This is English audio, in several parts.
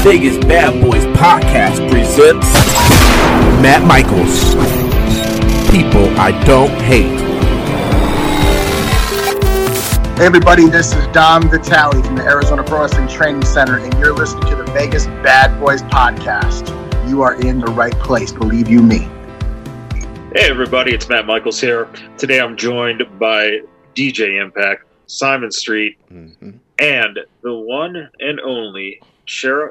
Vegas Bad Boys Podcast presents Matt Michaels. People I don't hate. Hey everybody, this is Dom Vitale from the Arizona Pro Wrestling Training Center, and you're listening to the Vegas Bad Boys Podcast. You are in the right place, believe you me. Hey everybody, it's Matt Michaels here. Today I'm joined by DJ Impact, Simon Street, and the one and only Shara.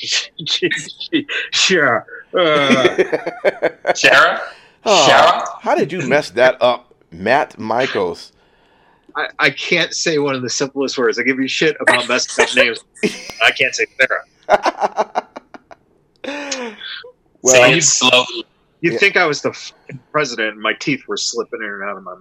Shara. Shara? How did you mess that up, Matt Michaels? I can't say one of the simplest words. I give you shit about messing up names. I can't say Sarah. Well, say it slowly. You'd think I was the president and my teeth were slipping in and out of my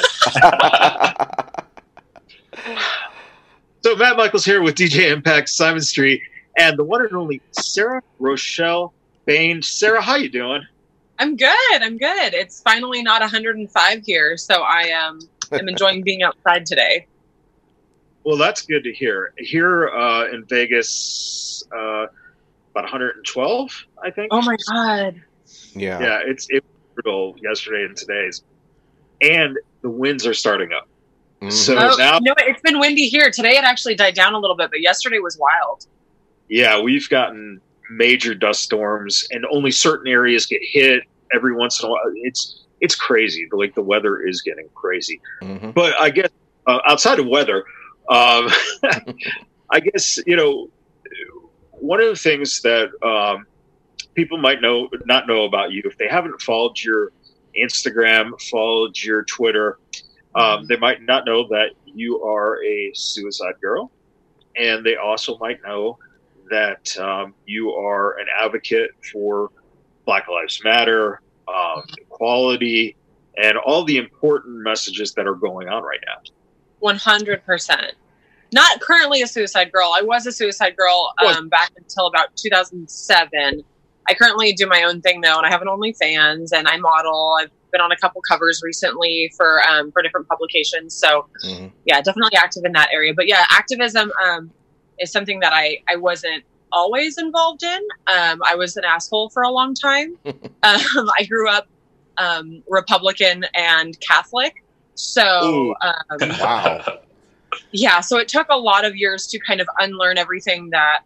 mouth. So Matt Michaels here with DJ Impact, Simon Street, and the one and only Sarah Rochelle Bain. Sarah, how you doing? I'm good. It's finally not 105 here, so I am enjoying being outside today. Well, that's good to hear. Here in Vegas, about 112, I think. Oh my God. Yeah, it was brutal yesterday and today's. And the winds are starting up. Mm-hmm. So now, it's been windy here. Today it actually died down a little bit, but yesterday was wild. Yeah, we've gotten major dust storms, and only certain areas get hit every once in a while. It's crazy. Like, the weather is getting crazy. Mm-hmm. But I guess outside of weather, I guess, one of the things that people might not know about you, if they haven't followed your Instagram, followed your Twitter, they might not know that you are a suicide girl, and they also might know that you are an advocate for Black Lives Matter, equality, and all the important messages that are going on right now. 100%. Not currently a suicide girl. I was a suicide girl back until about 2007. I currently do my own thing, though, and I have an OnlyFans, and I model. I've been on a couple covers recently for different publications. So, yeah, definitely active in that area. But, yeah, activism is something that I wasn't always involved in. I was an asshole for a long time. I grew up Republican and Catholic. So, Wow. Yeah, so it took a lot of years to kind of unlearn everything that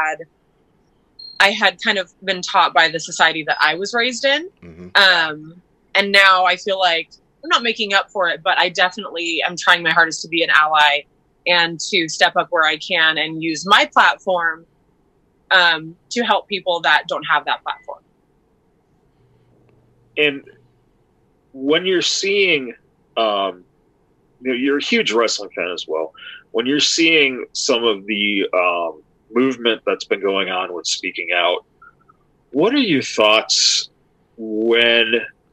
I had kind of been taught by the society that I was raised in. And now I feel like I'm not making up for it, but I definitely am trying my hardest to be an ally and to step up where I can and use my platform to help people that don't have that platform. And when you're seeing, you're a huge wrestling fan as well. When you're seeing some of the movement that's been going on with speaking out, what are your thoughts when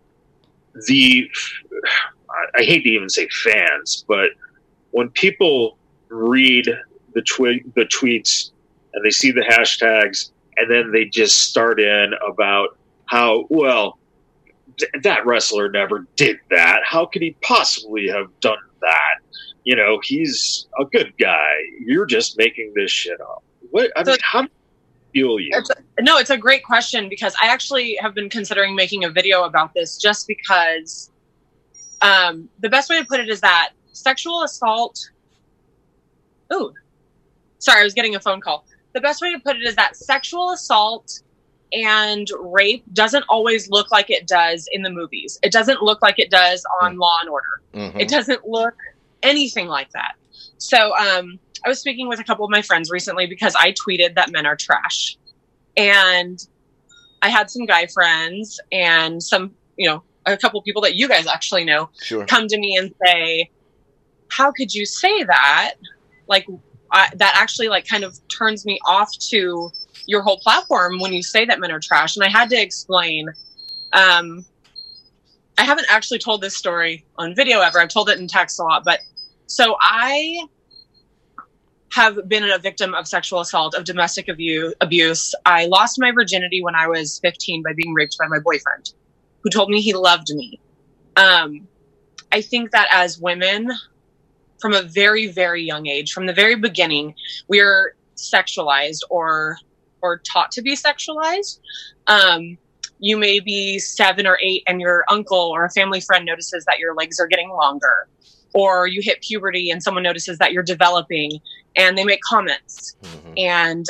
I hate to even say fans, but when people read the tweets and they see the hashtags and then they just start in about how, well, that wrestler never did that. How could he possibly have done that? He's a good guy. You're just making this shit up. How do you feel you? It's a great question, because I actually have been considering making a video about this, just because the best way to put it is that sexual assault. Ooh, sorry, I was getting a phone call. The best way to put it is that sexual assault and rape doesn't always look like it does in the movies. It doesn't look like it does on Law and Order. It doesn't look anything like that. So I was speaking with a couple of my friends recently because I tweeted that men are trash. And I had some guy friends and some, a couple people that you guys actually know come to me and say, how could you say that? Like, that actually kind of turns me off to your whole platform when you say that men are trash. And I had to explain, I haven't actually told this story on video ever. I've told it in text a lot, but so I have been a victim of sexual assault, of domestic abuse. I lost my virginity when I was 15 by being raped by my boyfriend, who told me he loved me. I think that as women, from a very, very young age, from the very beginning, we're sexualized or or taught to be sexualized. You may be 7 or 8 and your uncle or a family friend notices that your legs are getting longer, or you hit puberty and someone notices that you're developing and they make comments. And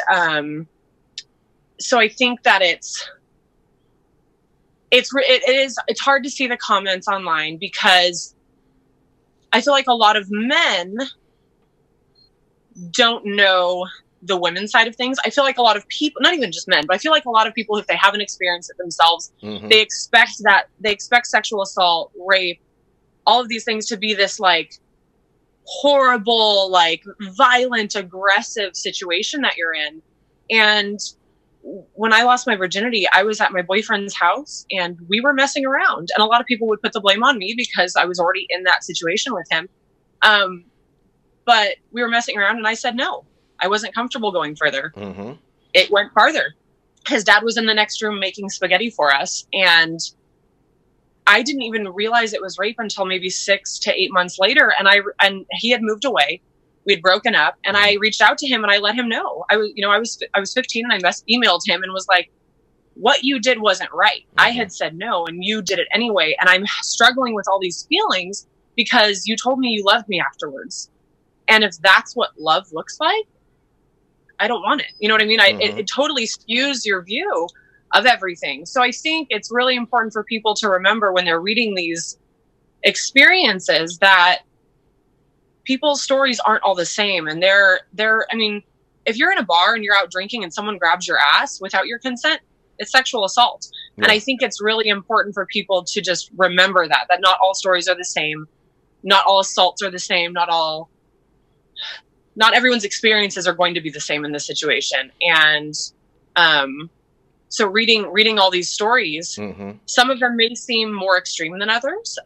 so I think that it's hard to see the comments online, because I feel like a lot of men don't know the women's side of things. I feel like a lot of people, not even just men, but I feel like a lot of people, if they haven't experienced it themselves, they expect sexual assault, rape, all of these things to be this like horrible, like violent, aggressive situation that you're in. And when I lost my virginity, I was at my boyfriend's house and we were messing around, and a lot of people would put the blame on me because I was already in that situation with him. But we were messing around and I said no. I wasn't comfortable going further. It went farther. His dad was in the next room making spaghetti for us, and I didn't even realize it was rape until maybe 6 to 8 months later. And he had moved away. We had broken up, and I reached out to him and I let him know. I was 15 and I emailed him and was like, what you did wasn't right. I had said no and you did it anyway. And I'm struggling with all these feelings because you told me you loved me afterwards. And if that's what love looks like, I don't want it. You know what I mean? It totally skews your view of everything. So I think it's really important for people to remember when they're reading these experiences that people's stories aren't all the same. And I mean, if you're in a bar and you're out drinking and someone grabs your ass without your consent, it's sexual assault. Yeah. And I think it's really important for people to just remember that not all stories are the same. Not all assaults are the same. Not everyone's experiences are going to be the same in this situation. And so reading all these stories, some of them may seem more extreme than others.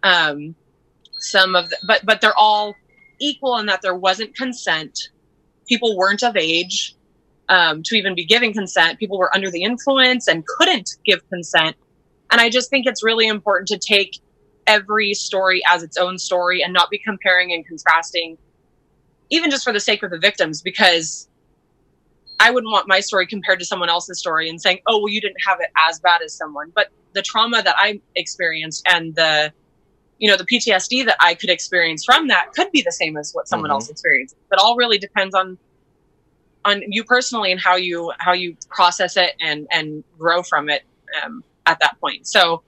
But they're all equal in that there wasn't consent. People weren't of age to even be giving consent. People were under the influence and couldn't give consent. And I just think it's really important to take every story as its own story and not be comparing and contrasting, even just for the sake of the victims, because I wouldn't want my story compared to someone else's story and saying, oh, well, you didn't have it as bad as someone. But the trauma that I experienced and the PTSD that I could experience from that could be the same as what someone else experienced. But all really depends on you personally and how you process it and grow from it at that point. So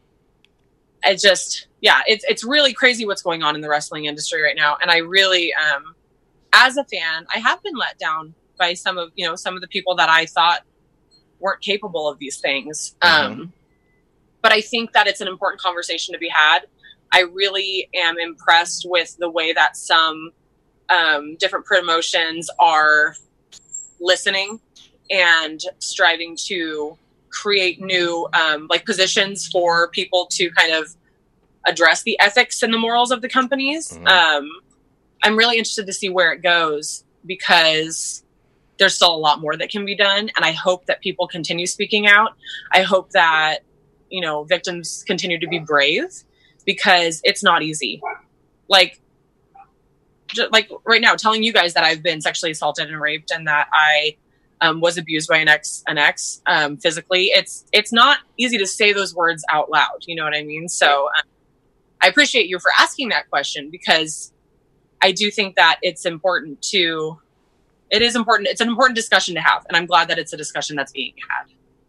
it's really crazy what's going on in the wrestling industry right now. And I really, as a fan, I have been let down by some of the people that I thought weren't capable of these things. But I think that it's an important conversation to be had. I really am impressed with the way that some different promotions are listening and striving to create new positions for people to kind of address the ethics and the morals of the companies. I'm really interested to see where it goes, because there's still a lot more that can be done. And I hope that people continue speaking out. I hope that, victims continue to be brave, because it's not easy. Like right now, telling you guys that I've been sexually assaulted and raped and that I was abused by an ex physically. It's not easy to say those words out loud. You know what I mean? So I appreciate you for asking that question, because I do think that it's important. It's an important discussion to have. And I'm glad that it's a discussion that's being had.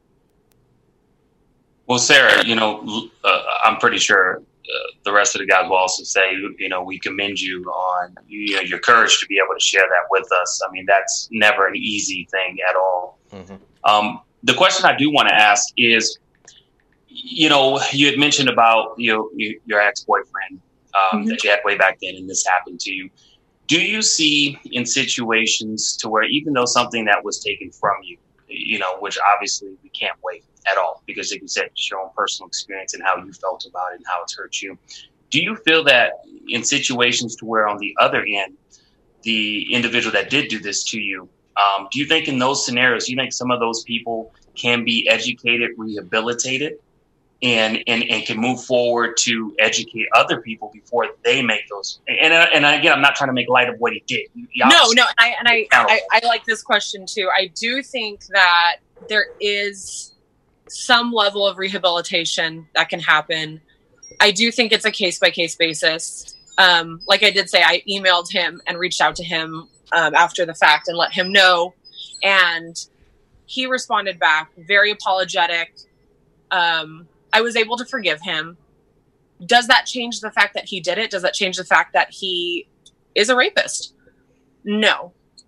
Well, Sarah, I'm pretty sure the rest of the guys will also say, we commend you on your courage to be able to share that with us. I mean, that's never an easy thing at all. The question I do want to ask is, you had mentioned about your ex-boyfriend that you had way back then, and this happened to you. Do you see in situations to where, even though something that was taken from you, which obviously we can't wait at all, because like you said, it's your own personal experience and how you felt about it and how it's hurt you. Do you feel that in situations to where on the other end, the individual that did do this to you, do you think in those scenarios, do you think some of those people can be educated, rehabilitated, and can move forward to educate other people before they make those? And again, I'm not trying to make light of what he did. No. I like this question too. I do think that there is some level of rehabilitation that can happen. I do think it's a case-by-case basis. Like I did say, I emailed him and reached out to him after the fact and let him know. And he responded back, very apologetic. I was able to forgive him. Does that change the fact that he did it? Does that change the fact that he is a rapist? No.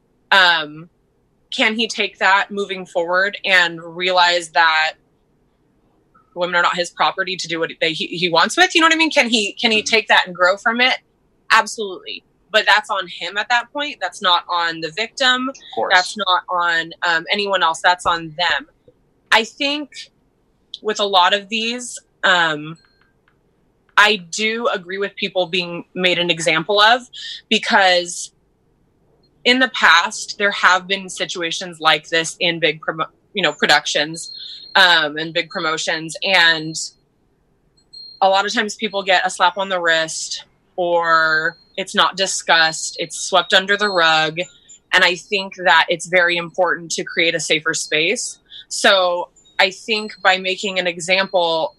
Can he take that moving forward and realize that women are not his property to do what he wants with? You know what I mean? Can he take that and grow from it? Absolutely. But that's on him at that point. That's not on the victim. Of course. That's not on anyone else. That's on them. I think with a lot of these, I do agree with people being made an example of, because in the past, there have been situations like this in big, productions and big promotions. And a lot of times people get a slap on the wrist, or it's not discussed. It's swept under the rug. And I think that it's very important to create a safer space. So I think by making an example,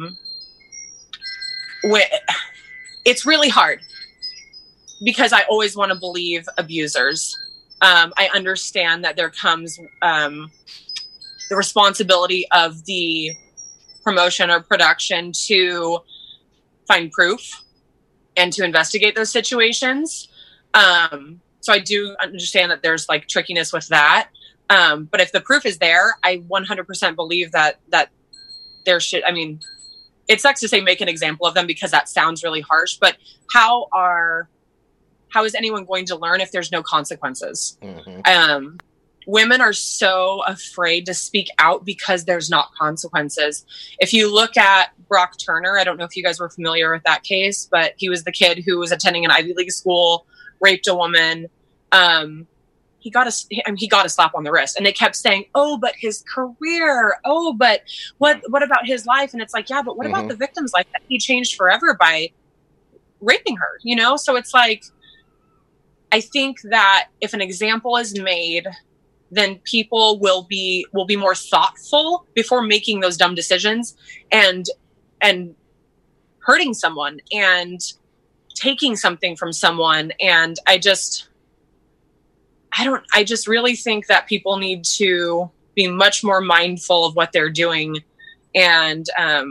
it's really hard, because I always want to believe abusers. I understand that there comes the responsibility of the promotion or production to find proof and to investigate those situations. So I do understand that there's like trickiness with that. But if the proof is there, I 100% believe that there should, I mean, it sucks to say make an example of them, because that sounds really harsh, but how is anyone going to learn if there's no consequences? Mm-hmm. Women are so afraid to speak out because there's not consequences. If you look at Brock Turner, I don't know if you guys were familiar with that case, but he was the kid who was attending an Ivy League school, raped a woman. He got a slap on the wrist, and they kept saying, "Oh, but his career. Oh, but what about his life?" And it's like, yeah, but what about the victim's life that he changed forever by raping her? You know, so it's like, I think that if an example is made, then people will be more thoughtful before making those dumb decisions and hurting someone and taking something from someone. And I just really think that people need to be much more mindful of what they're doing. And,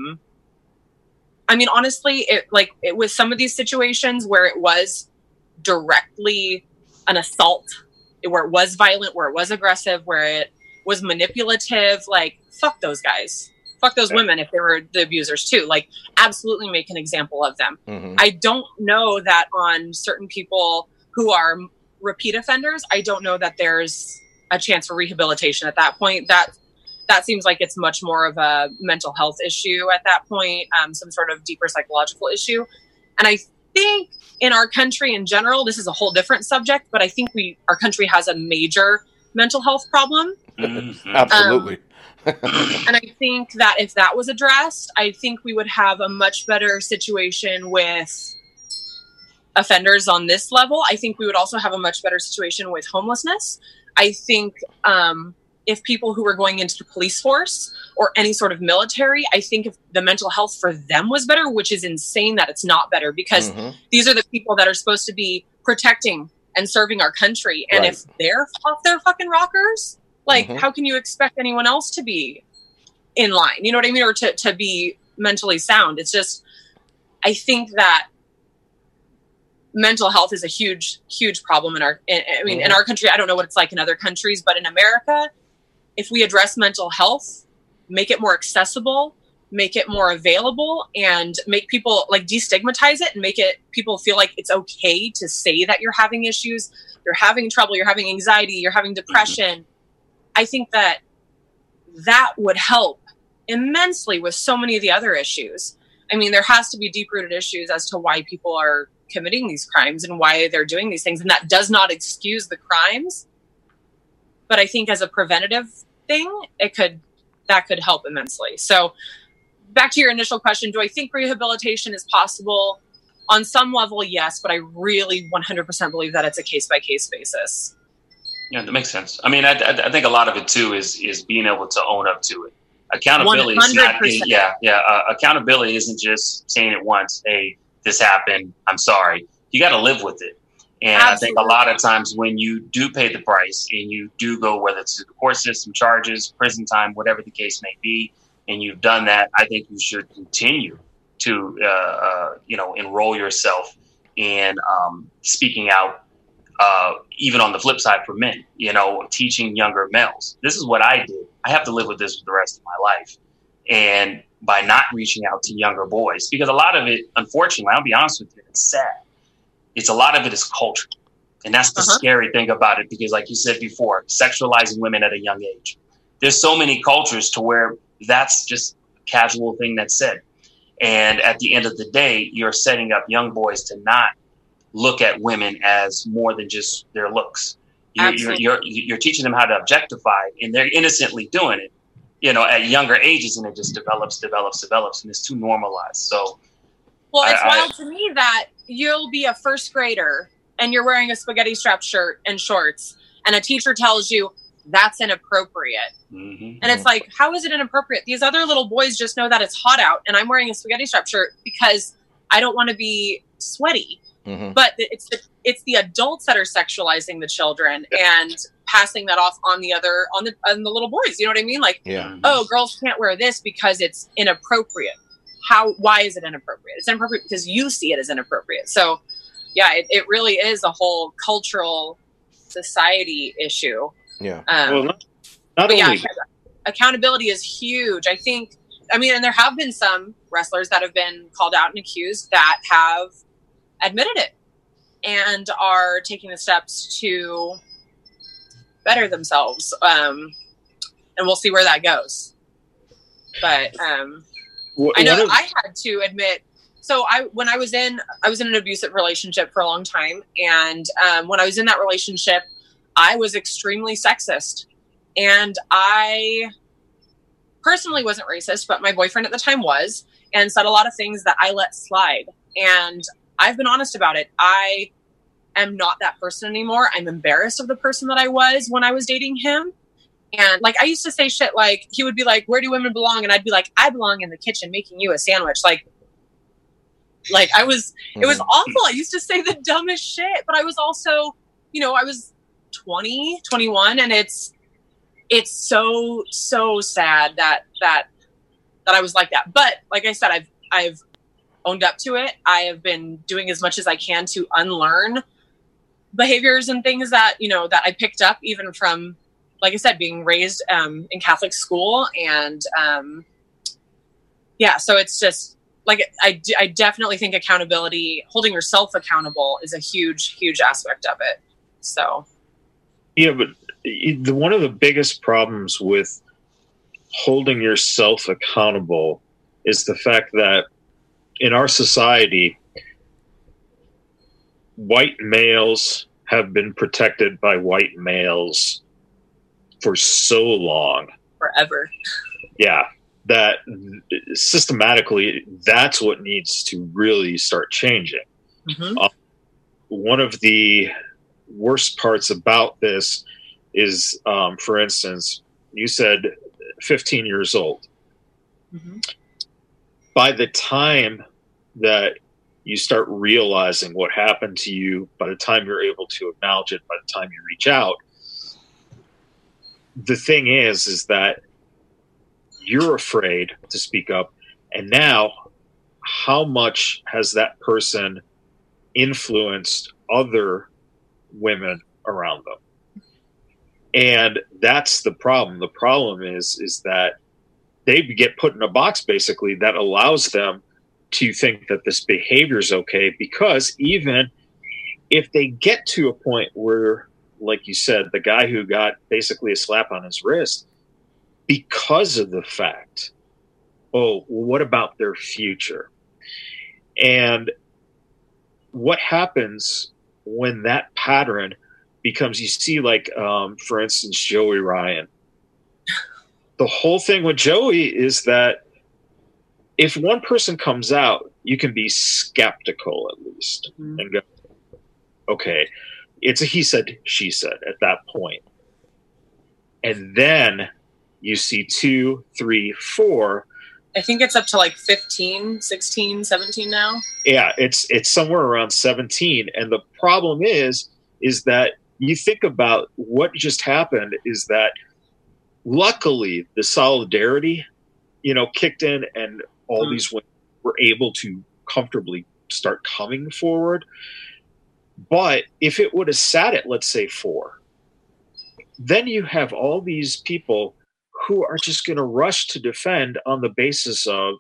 I mean, honestly, it was some of these situations where it was directly an assault, where it was violent, where it was aggressive, where it was manipulative. Like, fuck those guys. Fuck those women if they were the abusers too. Like, absolutely make an example of them. Mm-hmm. I don't know that on certain people who are repeat offenders, I don't know that there's a chance for rehabilitation at that point. That seems like it's much more of a mental health issue at that point, some sort of deeper psychological issue. And I think in our country in general, this is a whole different subject, but I think our country has a major mental health problem. Mm-hmm. Absolutely. And I think that if that was addressed, I think we would have a much better situation with offenders on this level. I think we would also have a much better situation with homelessness. I think if people who were going into the police force or any sort of military, I think if the mental health for them was better, which is insane that it's not better, because these are the people that are supposed to be protecting and serving our country. And if they're off their fucking rockers, like, how can you expect anyone else to be in line? You know what I mean? Or to be mentally sound. It's just, I think that mental health is a huge, huge problem in our country. I don't know what it's like in other countries, but in America, if we address mental health, make it more accessible, make it more available, and make people like destigmatize it and make it people feel like it's okay to say that you're having issues, you're having trouble, you're having anxiety, you're having depression. I think that would help immensely with so many of the other issues. I mean, there has to be deep-rooted issues as to why people are committing these crimes and why they're doing these things. And that does not excuse the crimes. But I think as a preventative thing, that could help immensely. So back to your initial question, do I think rehabilitation is possible? On some level, yes, but I really 100% believe that it's a case-by-case basis. Yeah, that makes sense. I mean, I think a lot of it too is being able to own up to it. Accountability is not, 100%. accountability isn't just saying it once, hey, this happened, I'm sorry. You got to live with it. And Absolutely. I think a lot of times when you do pay the price and you do go, whether it's the court system, charges, prison time, whatever the case may be, and you've done that, I think you should continue to, enroll yourself in speaking out, even on the flip side for men, teaching younger males. This is what I did. I have to live with this for the rest of my life. And by not reaching out to younger boys, because a lot of it, unfortunately, I'll be honest with you, it's sad. A lot of it is culture. And that's the scary thing about it, because like you said before, sexualizing women at a young age. There's so many cultures to where that's just a casual thing that's said. And at the end of the day, you're setting up young boys to not look at women as more than just their looks. You're teaching them how to objectify, and they're innocently doing it, at younger ages, and it just develops, and it's too normalized. So, well, it's wild to me that you'll be a first grader and you're wearing a spaghetti strap shirt and shorts, and a teacher tells you that's inappropriate. Mm-hmm. And it's like, how is it inappropriate? These other little boys just know that it's hot out, and I'm wearing a spaghetti strap shirt because I don't want to be sweaty. Mm-hmm. But it's the adults that are sexualizing the children and passing that off on the little boys. You know what I mean? Like, oh, girls can't wear this because it's inappropriate. Why is it inappropriate? It's inappropriate because you see it as inappropriate. So yeah, it really is a whole cultural society issue. Yeah. Not only accountability is huge. I think, and there have been some wrestlers that have been called out and accused that have admitted it and are taking the steps to better themselves. And we'll see where that goes. But I know I had to admit, so when I was in an abusive relationship for a long time. And when I was in that relationship, I was extremely sexist. And I personally wasn't racist, but my boyfriend at the time was, and said a lot of things that I let slide. And I've been honest about it. I am not that person anymore. I'm embarrassed of the person that I was when I was dating him. And like, I used to say shit like, he would be like, where do women belong? And I'd be like, I belong in the kitchen making you a sandwich. Like it was awful. I used to say the dumbest shit, but I was also, I was 20, 21, and it's so sad that I was like that. But like I said, I've owned up to it. I have been doing as much as I can to unlearn behaviors and things that, that I picked up even from, like I said, being raised in Catholic school. And so it's just like, I definitely think accountability, holding yourself accountable, is a huge, huge aspect of it. So. Yeah, but one of the biggest problems with holding yourself accountable is the fact that in our society, white males have been protected by white males for so long. Forever. Yeah. That systematically, that's what needs to really start changing. Mm-hmm. One of the worst parts about this is, for instance, you said 15 years old. Mm-hmm. By the time that you start realizing what happened to you, by the time you're able to acknowledge it, by the time you reach out, the thing is that you're afraid to speak up. And now, how much has that person influenced other women around them? And that's the problem. The problem is that they get put in a box, basically, that allows them to think that this behavior is okay, because even if they get to a point where, like you said, the guy who got basically a slap on his wrist, because of the fact, what about their future? And what happens when that pattern becomes, you see, like, for instance, Joey Ryan. The whole thing with Joey is that if one person comes out, you can be skeptical at least, mm-hmm. and go, okay, it's a he said, she said at that point. And then you see 2, 3, 4. I think it's up to like 15, 16, 17 now. Yeah, it's somewhere around 17. And the problem is that you think about what just happened is that luckily the solidarity, kicked in, and all these women were able to comfortably start coming forward. But if it would have sat at, let's say, 4, then you have all these people who are just going to rush to defend on the basis of,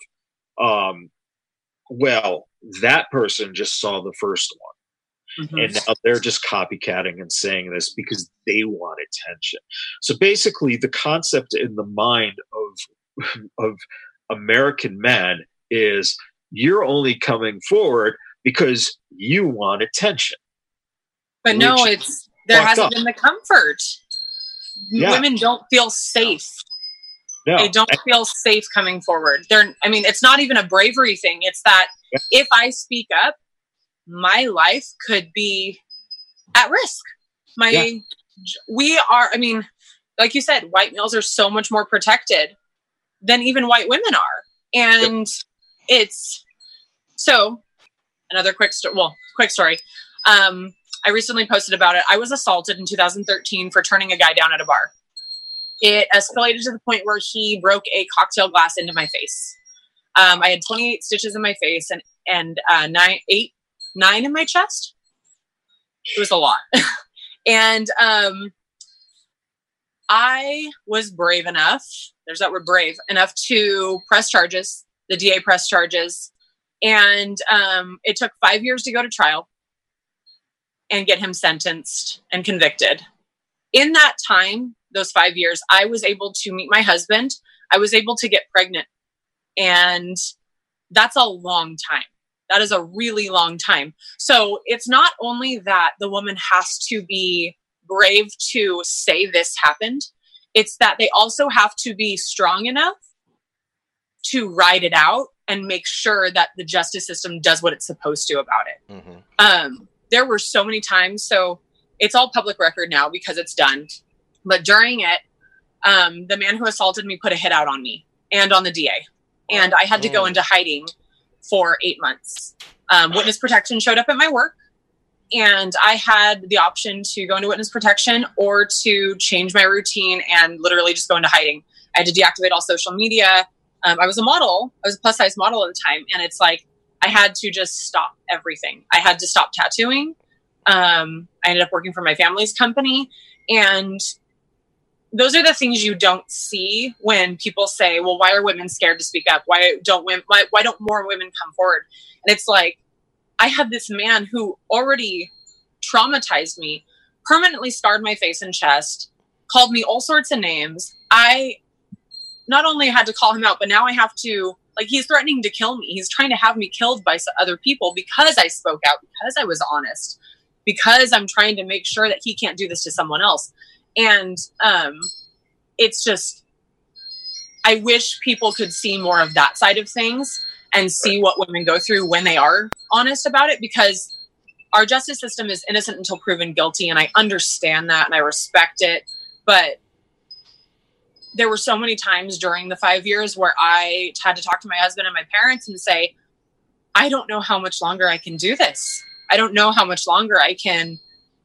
that person just saw the first one. Mm-hmm. And now they're just copycatting and saying this because they want attention. So basically the concept in the mind of American men is you're only coming forward because you want attention. But no, there hasn't been the comfort. Yeah. Women don't feel safe. No. They don't feel safe coming forward. It's not even a bravery thing. It's that if I speak up, my life could be at risk. We are, like you said, white males are so much more protected than even white women are. And it's so another quick story. I recently posted about it. I was assaulted in 2013 for turning a guy down at a bar. It escalated to the point where he broke a cocktail glass into my face. I had 28 stitches in my face and 9 in my chest. It was a lot. And I was brave enough, there's that word brave, enough to press charges. The DA pressed charges. And it took 5 years to go to trial and get him sentenced and convicted. In that time, those 5 years, I was able to meet my husband. I was able to get pregnant. And that's a long time. That is a really long time. So it's not only that the woman has to be brave to say this happened. It's that they also have to be strong enough to ride it out and make sure that the justice system does what it's supposed to about it. Mm-hmm. There were so many times. So it's all public record now because it's done. But during it, the man who assaulted me put a hit out on me and on the DA. And I had to go into hiding for 8 months. Witness protection showed up at my work. And I had the option to go into witness protection or to change my routine and literally just go into hiding. I had to deactivate all social media. I was a model. I was a plus size model at the time. And it's like, I had to just stop everything. I had to stop tattooing. I ended up working for my family's company. And those are the things you don't see when people say, well, why are women scared to speak up? Why don't more women come forward? And it's like, I had this man who already traumatized me, permanently scarred my face and chest, called me all sorts of names. I not only had to call him out, but now I have to, he's threatening to kill me. He's trying to have me killed by other people because I spoke out, because I was honest, because I'm trying to make sure that he can't do this to someone else. And it's just, I wish people could see more of that side of things and see what women go through when they are honest about it, because our justice system is innocent until proven guilty. And I understand that and I respect it. But there were so many times during the 5 years where I had to talk to my husband and my parents and say, I don't know how much longer I can do this. I don't know how much longer I can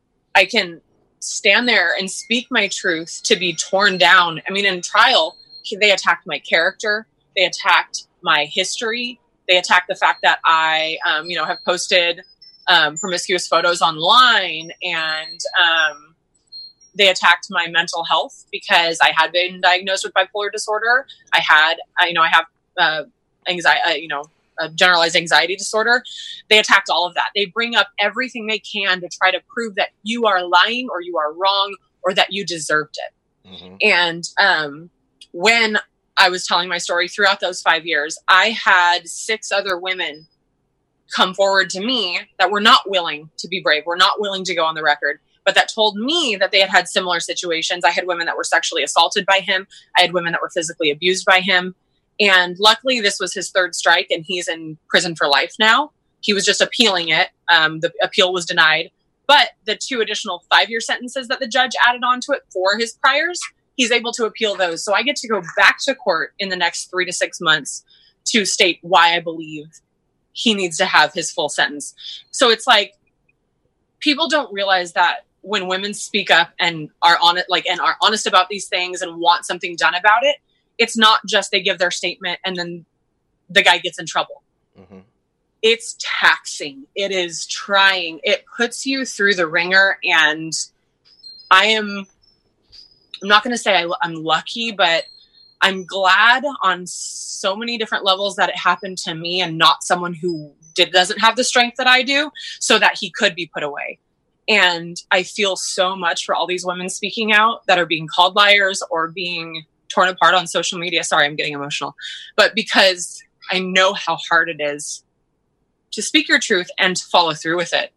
stand there and speak my truth to be torn down. In trial, they attacked my character. They attacked my history. They attacked the fact that I, have posted promiscuous photos online, and they attacked my mental health because I had been diagnosed with bipolar disorder. I have anxiety, a generalized anxiety disorder. They attacked all of that. They bring up everything they can to try to prove that you are lying or you are wrong or that you deserved it. Mm-hmm. And when I was telling my story throughout those 5 years, I had 6 other women come forward to me that were not willing to be brave, were not willing to go on the record, but that told me that they had had similar situations. I had women that were sexually assaulted by him. I had women that were physically abused by him. And luckily, this was his 3rd strike, and he's in prison for life now. He was just appealing it. The appeal was denied. But the 2 additional 5-year sentences that the judge added onto it for his priors, he's able to appeal those. So I get to go back to court in the next 3 to 6 months to state why I believe he needs to have his full sentence. So it's like, people don't realize that when women speak up and are honest about these things and want something done about it, it's not just they give their statement and then the guy gets in trouble. Mm-hmm. It's taxing. It is trying. It puts you through the ringer. And I'm not going to say I'm lucky, but I'm glad on so many different levels that it happened to me and not someone who doesn't have the strength that I do, so that he could be put away. And I feel so much for all these women speaking out that are being called liars or being torn apart on social media. Sorry, I'm getting emotional. But because I know how hard it is to speak your truth and to follow through with it.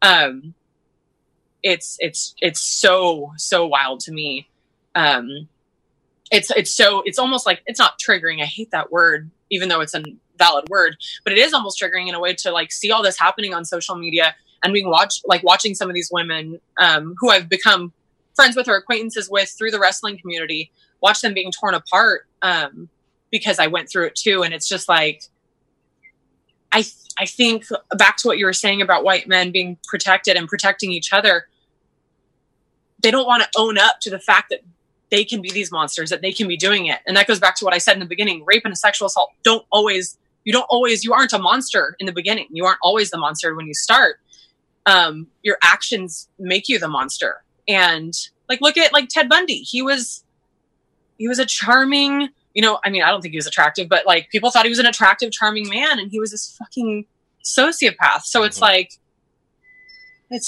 It's so wild to me. It's almost like, it's not triggering. I hate that word, even though it's a valid word, but it is almost triggering in a way to like see all this happening on social media and watching some of these women, who I've become friends with or acquaintances with through the wrestling community, watch them being torn apart, because I went through it too. And it's just like, I think back to what you were saying about white men being protected and protecting each other. They don't want to own up to the fact that they can be these monsters, that they can be doing it. And that goes back to what I said in the beginning. Rape and sexual assault you aren't a monster in the beginning. You aren't always the monster when you start. Your actions make you the monster. And like, look at like Ted Bundy. He was a charming, I don't think he was attractive, but like people thought he was an attractive, charming man, and he was this fucking sociopath. So it's like, it's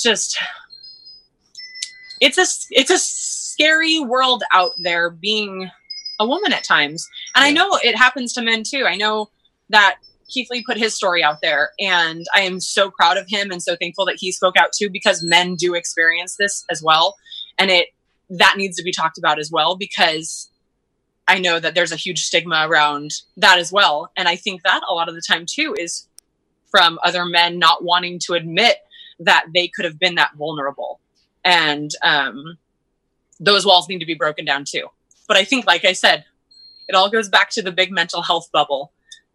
a scary world out there being a woman at times. And I know it happens to men too. I know that Keith Lee put his story out there, and I am so proud of him and so thankful that he spoke out too, because men do experience this as well. And that needs to be talked about as well, because I know that there's a huge stigma around that as well. And I think that a lot of the time too is from other men not wanting to admit that they could have been that vulnerable. And those walls need to be broken down too. But I think, like I said, it all goes back to the big mental health bubble.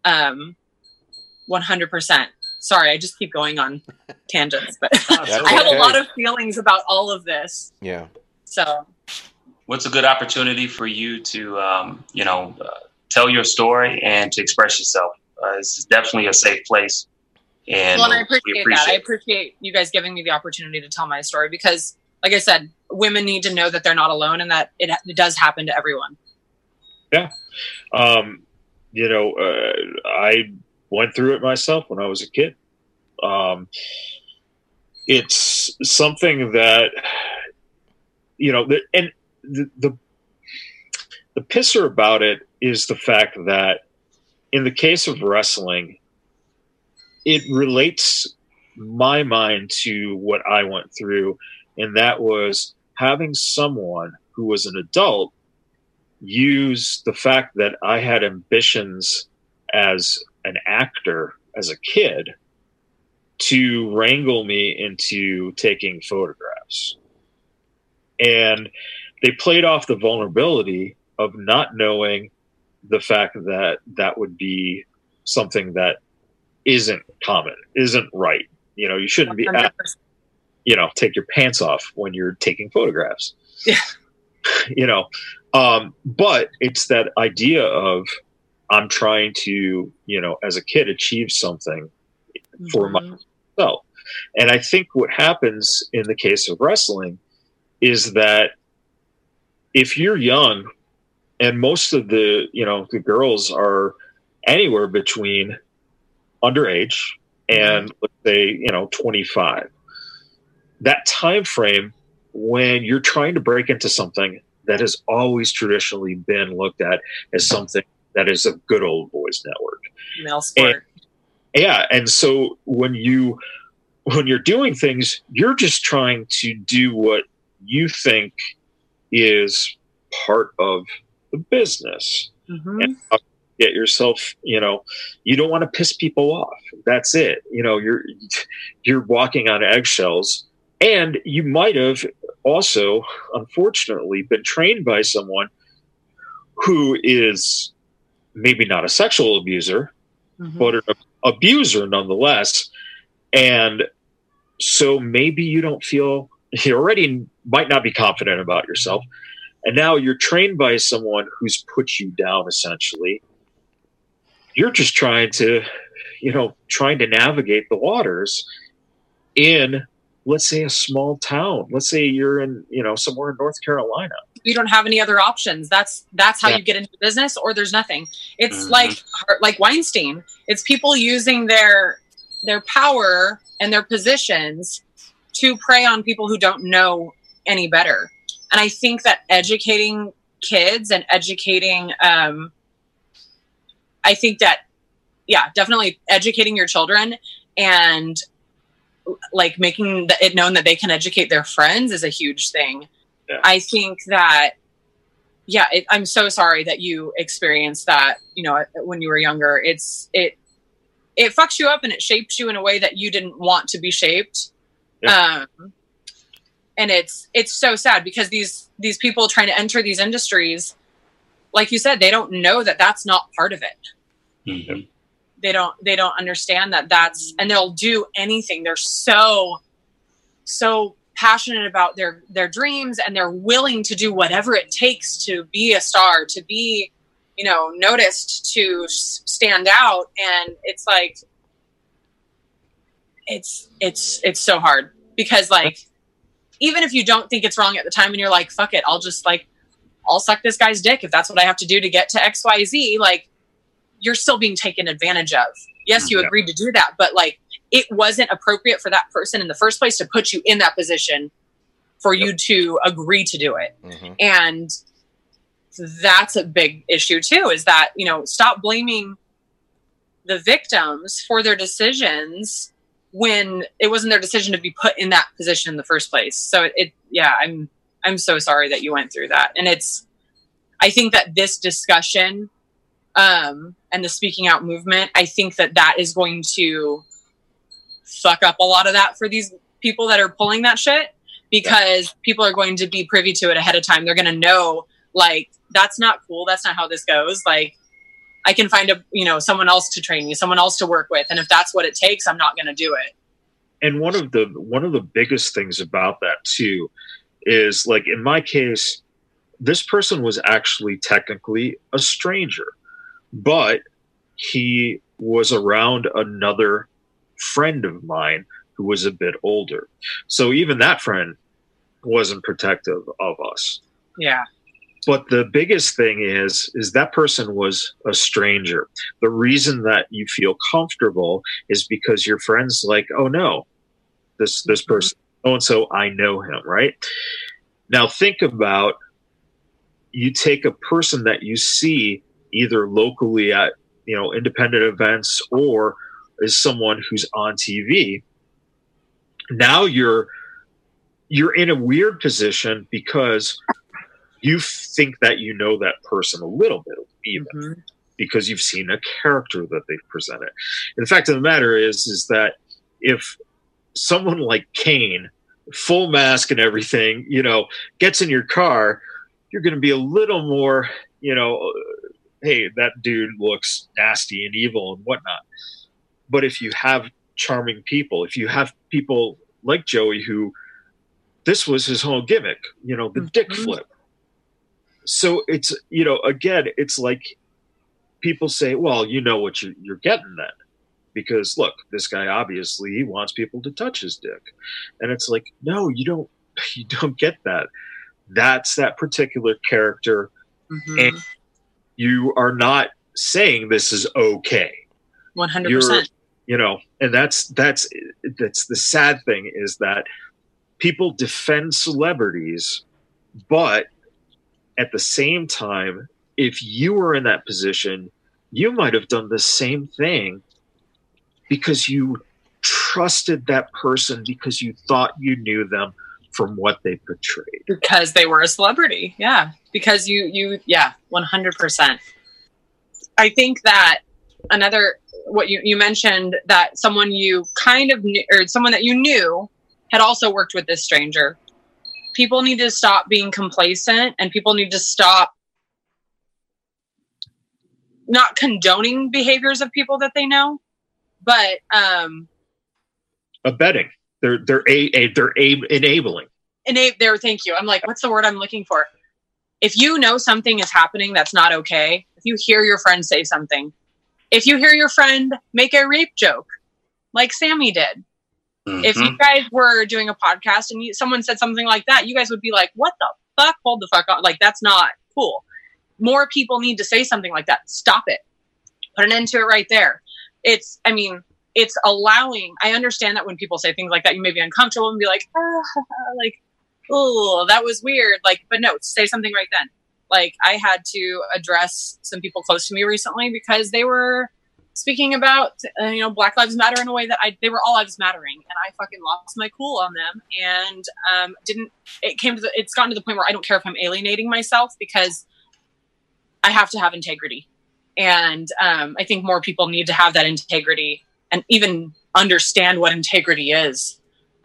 100%. Sorry, I just keep going on tangents, but I have a lot of feelings about all of this. Yeah. So, what's a good opportunity for you to, tell your story and to express yourself? This is definitely a safe place. And I appreciate that. I appreciate you guys giving me the opportunity to tell my story, because, like I said, women need to know that they're not alone and that it does happen to everyone. Yeah. I went through it myself when I was a kid. It's something that, and the pisser about it is the fact that in the case of wrestling, it relates my mind to what I went through. And that was having someone who was an adult use the fact that I had ambitions as an actor as a kid to wrangle me into taking photographs. And they played off the vulnerability of not knowing the fact that that would be something that isn't common, isn't right. You shouldn't be asked, take your pants off when you're taking photographs. Yeah. But it's that idea of I'm trying to, as a kid, achieve something for myself. And I think what happens in the case of wrestling is that if you're young, and most of the girls are anywhere between underage and let's say, 25, that time frame when you're trying to break into something that has always traditionally been looked at as something that is a good old boys network. Male sport. And so when you're doing things, you're just trying to do what you think is part of the business. Mm-hmm. And get yourself, you don't want to piss people off. That's it. You're walking on eggshells, And you might have also, unfortunately, been trained by someone who is maybe not a sexual abuser, but an abuser nonetheless. And so maybe you don't feel, you already might not be confident about yourself. And now you're trained by someone who's put you down, essentially. You're just trying to navigate the waters in, let's say, a small town. Let's say you're in, somewhere in North Carolina. You don't have any other options. That's how you get into business, or there's nothing. It's like Weinstein. It's people using their power and their positions to prey on people who don't know any better. And I think that educating kids and educating, definitely educating your children and like making it known that they can educate their friends is a huge thing. Yeah. I think that, I'm so sorry that you experienced that, when you were younger. It fucks you up and it shapes you in a way that you didn't want to be shaped. Yeah. And it's so sad because these people trying to enter these industries, like you said, they don't know that that's not part of it. Mm-hmm. They don't understand that and they'll do anything. They're so passionate about their dreams, and they're willing to do whatever it takes to be a star, to be, noticed, to stand out. And it's like, it's so hard because like, even if you don't think it's wrong at the time and you're like, fuck it, I'll suck this guy's dick if that's what I have to do to get to XYZ, like, you're still being taken advantage of. Yes, you agreed to do that, but like, it wasn't appropriate for that person in the first place to put you in that position for you to agree to do it. Mm-hmm. And that's a big issue too, is that, stop blaming the victims for their decisions when it wasn't their decision to be put in that position in the first place. So I'm so sorry that you went through that. And I think that this discussion, and the speaking out movement, I think that is going to fuck up a lot of that for these people that are pulling that shit, because people are going to be privy to it ahead of time. They're going to know, like, that's not cool. That's not how this goes. Like, I can find someone else to train me, someone else to work with. And if that's what it takes, I'm not going to do it. And one of the biggest things about that too is, like, in my case, this person was actually technically a stranger, but he was around another friend of mine who was a bit older. So even that friend wasn't protective of us. Yeah. But the biggest thing is that person was a stranger. The reason that you feel comfortable is because your friend's like, oh no, this person, so I know him, right? Now think about, you take a person that you see either locally at, independent events or is someone who's on TV. Now you're in a weird position because you think that you know that person a little bit, even because you've seen a character that they've presented. And the fact of the matter is that if someone like Kane, full mask and everything, gets in your car, you're going to be a little more, hey, that dude looks nasty and evil and whatnot. But if you have charming people, if you have people like Joey, who this was his whole gimmick, the dick flip. So it's, again, it's like people say, well, you know what you're getting then. Because look, this guy, obviously he wants people to touch his dick. And it's like, no, you don't get that. That's that particular character. Mm-hmm. And you are not saying this is okay. 100%. And that's the sad thing, is that people defend celebrities, but at the same time, if you were in that position, you might have done the same thing because you trusted that person, because you thought you knew them from what they portrayed. Because they were a celebrity. Yeah. Because you 100%. I think that what you mentioned, that someone you kind of knew, or someone that you knew had also worked with this stranger. People need to stop being complacent, and people need to stop not condoning behaviors of people that they know, but abetting. They're enabling. Thank you. I'm like, what's the word I'm looking for? If you know something is happening that's not okay, if you hear your friend say something, if you hear your friend make a rape joke, like Sammy did, if you guys were doing a podcast and someone said something like that, you guys would be like, what the fuck? Hold the fuck on. Like, that's not cool. More people need to say something like that. Stop it. Put an end to it right there. It's allowing, I understand that when people say things like that, you may be uncomfortable and be like, oh, that was weird. Like, but no, say something right then. Like, I had to address some people close to me recently because they were speaking about, Black Lives Matter in a way that they were all lives mattering. And I fucking lost my cool on them. And it's gotten to the point where I don't care if I'm alienating myself because I have to have integrity. And I think more people need to have that integrity and even understand what integrity is.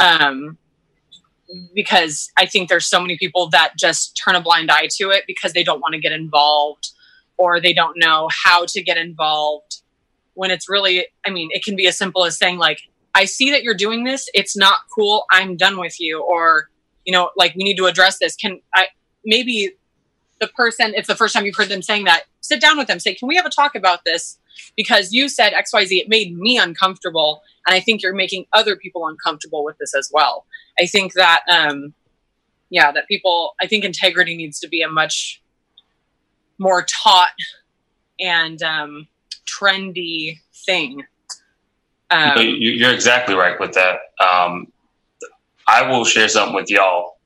Because I think there's so many people that just turn a blind eye to it because they don't want to get involved or they don't know how to get involved, when it's really, it can be as simple as saying, like, I see that you're doing this. It's not cool. I'm done with you. Or, we need to address this. Maybe the person, if the first time you've heard them saying that, sit down with them, say, can we have a talk about this? Because you said XYZ, it made me uncomfortable. And I think you're making other people uncomfortable with this as well. I think that, I think integrity needs to be a much more taught and trendy thing. You're exactly right with that. I will share something with y'all.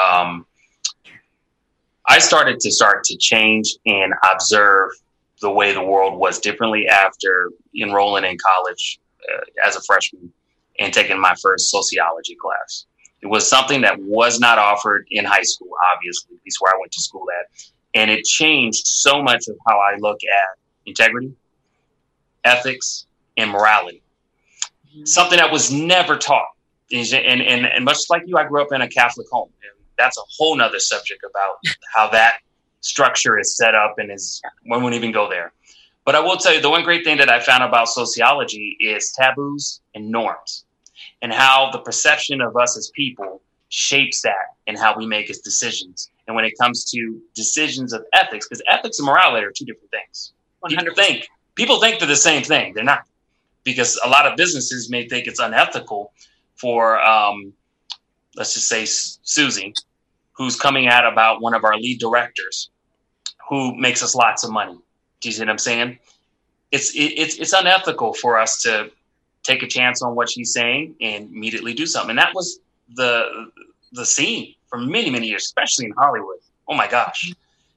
I started to change and observe the way the world was differently after enrolling in college as a freshman and taking my first sociology class. It was something that was not offered in high school, obviously, at least where I went to school at. And it changed so much of how I look at integrity, ethics, and morality. Mm-hmm. Something that was never taught. And much like you, I grew up in a Catholic home. And that's a whole nother subject about how that structure is set up and we won't even go there. But I will tell you, the one great thing that I found about sociology is taboos and norms and how the perception of us as people shapes that and how we make its decisions. And when it comes to decisions of ethics, because ethics and morality are two different things. 100%. People think they're the same thing. They're not. Because a lot of businesses may think it's unethical for, let's just say, Susie, who's coming out about one of our lead directors who makes us lots of money. Do you see what I'm saying? It's unethical for us to take a chance on what she's saying and immediately do something. And that was the scene for many, many years, especially in Hollywood. Oh my gosh.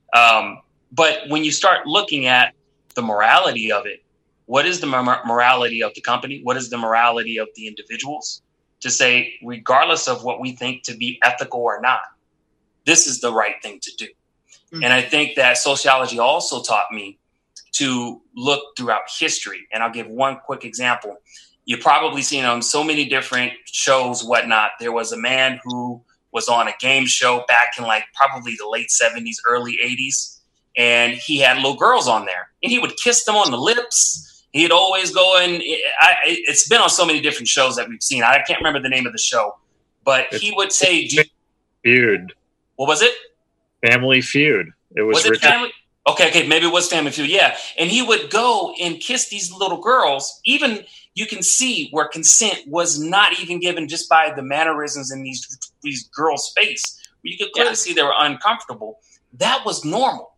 But when you start looking at the morality of it, what is the morality of the company? What is the morality of the individuals? To say, regardless of what we think to be ethical or not, this is the right thing to do. Mm-hmm. And I think that sociology also taught me to look throughout history. And I'll give one quick example. You've probably seen on so many different shows, whatnot. There was a man who was on a game show back in probably the late 70s, early 80s. And he had little girls on there. And he would kiss them on the lips. He'd always go and it's been on so many different shows that we've seen. I can't remember the name of the show. But he would say... Feud. What was it? Family Feud. Was it Family? Okay, maybe it was Family Feud, yeah. And he would go and kiss these little girls. Even you can see where consent was not even given just by the mannerisms in these girls' face. You could clearly see they were uncomfortable. That was normal.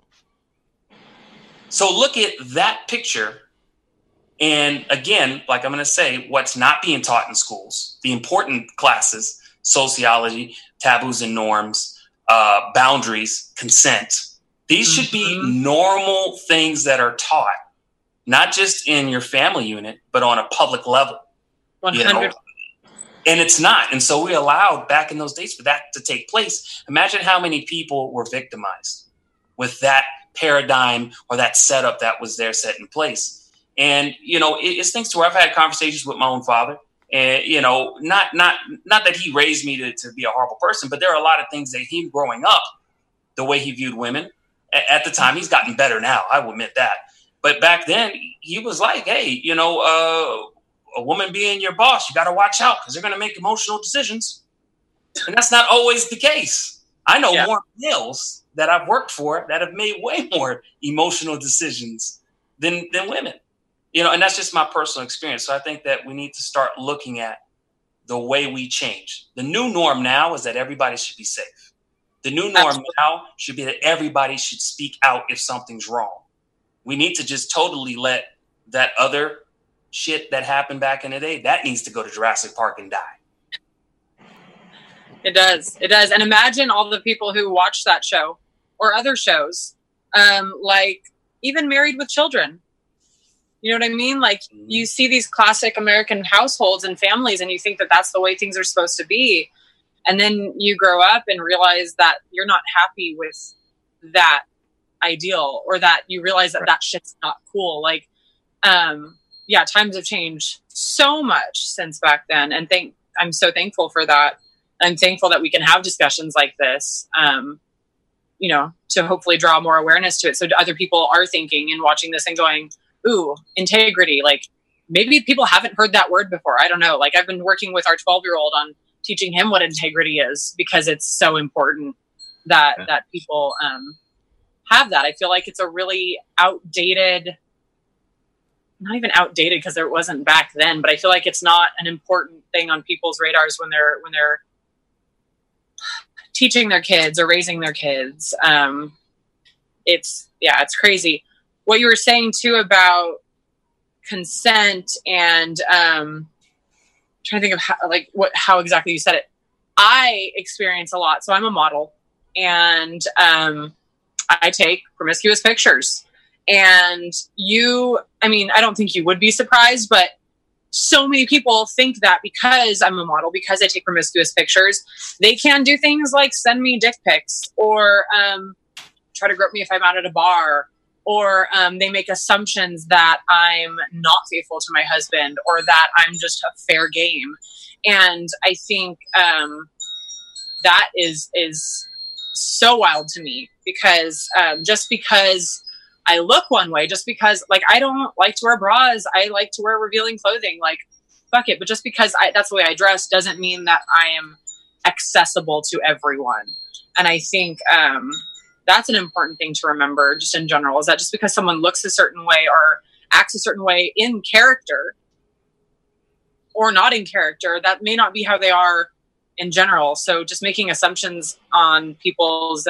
So look at that picture. And again, like I'm going to say, what's not being taught in schools, the important classes, sociology, taboos and norms, boundaries, consent. These should be normal things that are taught, not just in your family unit, but on a public level. 100%. And it's not. And so we allowed back in those days for that to take place. Imagine how many people were victimized with that paradigm or that setup that was there set in place. And, it's things to where I've had conversations with my own father And, you know, not that he raised me to be a horrible person, but there are a lot of things that him growing up, the way he viewed women at the time, he's gotten better now. I will admit that. But back then he was like, hey, you know, a woman being your boss, you got to watch out because they're going to make emotional decisions. And that's not always the case. I know more males that I've worked for that have made way more emotional decisions than women. You know, and that's just my personal experience. So I think that we need to start looking at the way we change. The new norm now is that everybody should be safe. The new norm now should be that everybody should speak out if something's wrong. We need to just totally let that other shit that happened back in the day, that needs to go to Jurassic Park and die. It does. It does. And imagine all the people who watch that show or other shows, like even Married with Children. You know what I mean? Like you see these classic American households and families and you think that that's the way things are supposed to be. And then you grow up and realize that you're not happy with that ideal or that you realize that that shit's not cool. Like, times have changed so much since back then. And I'm so thankful for that. I'm thankful that we can have discussions like this, you know, to hopefully draw more awareness to it. So other people are thinking and watching this and going, ooh, integrity. Like maybe people haven't heard that word before. I don't know. Like I've been working with our 12-year-old on teaching him what integrity is because it's so important that people have that. I feel like it's a really outdated, not even outdated because it wasn't back then, but I feel like it's not an important thing on people's radars when they're teaching their kids or raising their kids. It's crazy. What you were saying too about consent and trying to think of how exactly you said it. I experience a lot. So I'm a model and I take promiscuous pictures. And I don't think you would be surprised, but so many people think that because I'm a model, because I take promiscuous pictures, they can do things like send me dick pics or try to grope me if I'm out at a bar, or they make assumptions that I'm not faithful to my husband or that I'm just a fair game. And I think that is so wild to me because just because I look one way, just because like I don't like to wear bras, I like to wear revealing clothing, like fuck it. But just because that's the way I dress doesn't mean that I am accessible to everyone. And I think that's an important thing to remember just in general, is that just because someone looks a certain way or acts a certain way in character or not in character, that may not be how they are in general. So just making assumptions on people's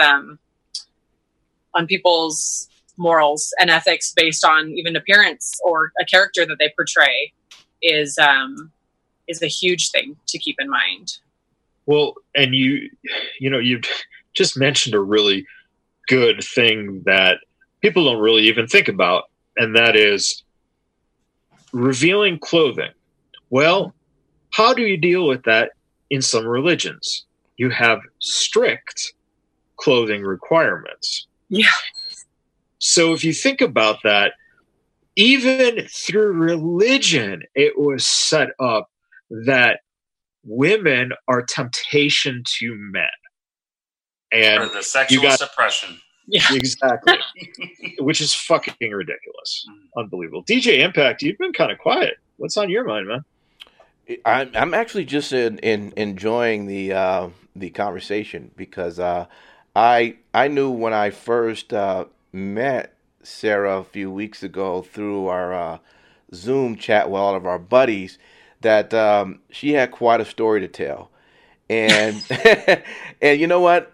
morals and ethics based on even appearance or a character that they portray is a huge thing to keep in mind. Well, and you've just mentioned a really good thing that people don't really even think about, and that is revealing clothing. Well, how do you deal with that in some religions? You have strict clothing requirements. Yeah. So if you think about that, even through religion, it was set up that women are temptation to men. And or the sexual suppression. Yeah, exactly. Which is fucking ridiculous. Unbelievable. DJ Impact, you've been kind of quiet. What's on your mind, man? I'm actually just enjoying the conversation because I knew when I first met Sarah a few weeks ago through our Zoom chat with all of our buddies that she had quite a story to tell. And and you know what?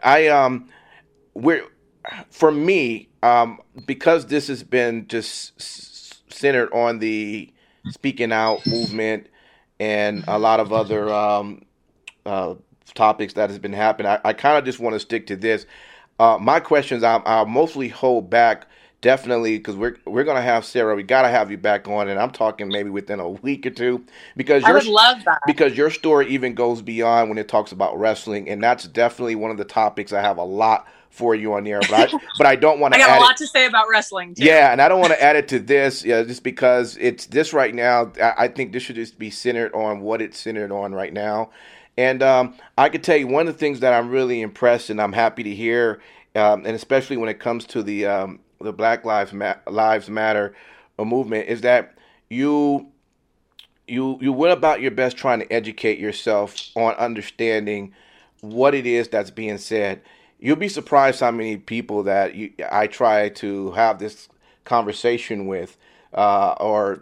For me, because this has been just centered on the speaking out movement and a lot of other topics that has been happening, I kind of just want to stick to this. My questions I'll mostly hold back, definitely, because we're gonna have Sarah. We gotta have you back on, and I'm talking maybe within a week or two, because I would love that. Because your story even goes beyond when it talks about wrestling, and that's definitely one of the topics I have a lot for you on the air, but I don't want to. I got a lot to say about wrestling too. Yeah, and I don't want to add it to this, just because it's this right now. I think this should just be centered on what it's centered on right now. And I could tell you one of the things that I'm really impressed and I'm happy to hear, and especially when it comes to the Black Lives Matter movement, is that you went about your best trying to educate yourself on understanding what it is that's being said. You'll be surprised how many people that I try to have this conversation with, or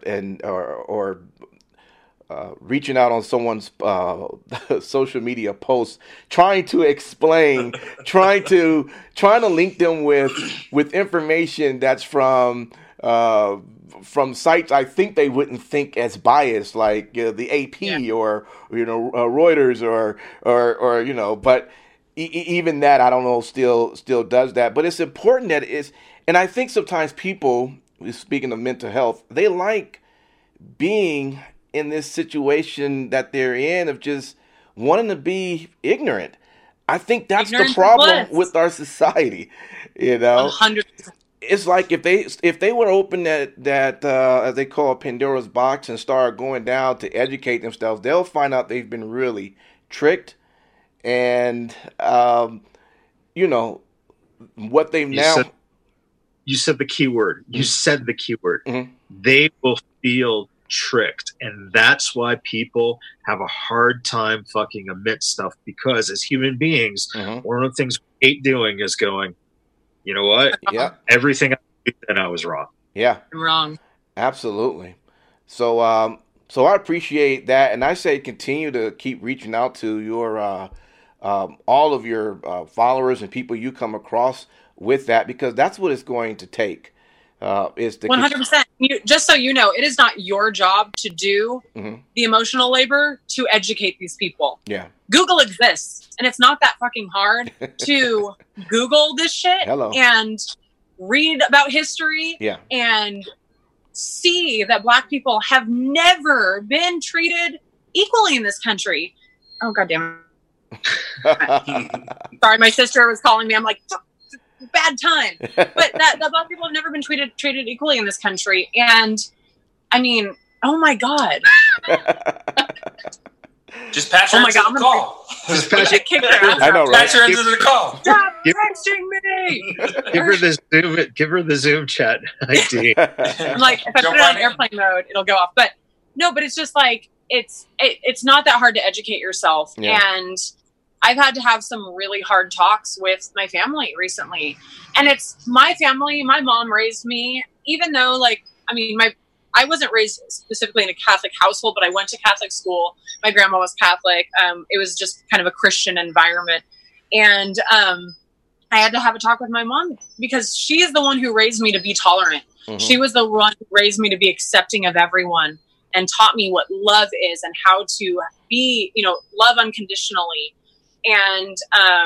reaching out on someone's social media posts, trying to explain, trying to link them with information that's from sites I think they wouldn't think as biased, like the AP or Reuters or but even that, I don't know, still does that. But it's important that it's, and I think sometimes people, speaking of mental health, they like being in this situation that they're in of just wanting to be ignorant. I think that's the problem with our society. 100%. It's like if they would open that as they call Pandora's box and start going down to educate themselves, they'll find out they've been really tricked, and what they've You said the key word. You said the key word. Mm-hmm. They will feel tricked, and that's why people have a hard time fucking admit stuff, because as human beings, one of the things we hate doing is going, you know what? Yeah. Everything I did, and I was wrong. Yeah. I'm wrong. Absolutely. So so I appreciate that, and I say continue to keep reaching out to your all of your followers and people you come across with that, because that's what it's going to take. Is the 100%. Just so you know, it is not your job to do the emotional labor to educate these people. Yeah. Google exists, and it's not that fucking hard to Google this shit and read about history and see that Black people have never been treated equally in this country. Oh, goddamn it. Sorry, my sister was calling me. I'm like, bad time. But that Black people have never been treated equally in this country. And I mean, oh my God. Just patch her into the call. Just patch her. I know, right? Patch her into the call. Stop texting me. Give her the Zoom chat ID. I'm like, if I put it on airplane mode, it'll go off. But no, but it's just like, it's not that hard to educate yourself. Yeah. And I've had to have some really hard talks with my family recently. And it's my family. My mom raised me, even though, like, I mean, I wasn't raised specifically in a Catholic household, but I went to Catholic school. My grandma was Catholic. It was just kind of a Christian environment. And I had to have a talk with my mom, because she is the one who raised me to be tolerant. Mm-hmm. She was the one who raised me to be accepting of everyone and taught me what love is and how to be, love unconditionally. And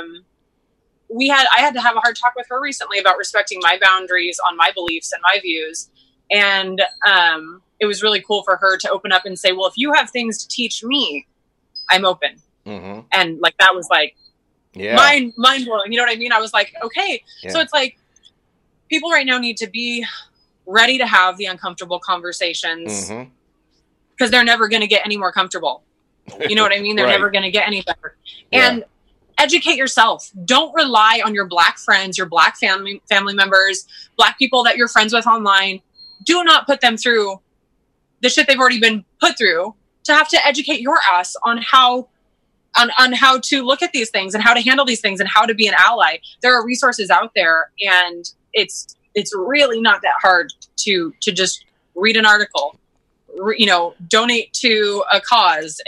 I had to have a hard talk with her recently about respecting my boundaries on my beliefs and my views. And it was really cool for her to open up and say, well, if you have things to teach me, I'm open. Mm-hmm. And like, that was like mind blowing. You know what I mean? I was like, okay. Yeah. So it's like, people right now need to be ready to have the uncomfortable conversations, because they're never going to get any more comfortable. You know what I mean? They're never going to get any better. Yeah. And educate yourself. Don't rely on your Black friends, your Black family members, Black people that you're friends with online. Do not put them through the shit they've already been put through to have to educate your ass on how to look at these things and how to handle these things and how to be an ally. There are resources out there, and it's really not that hard to just read an article, donate to a cause.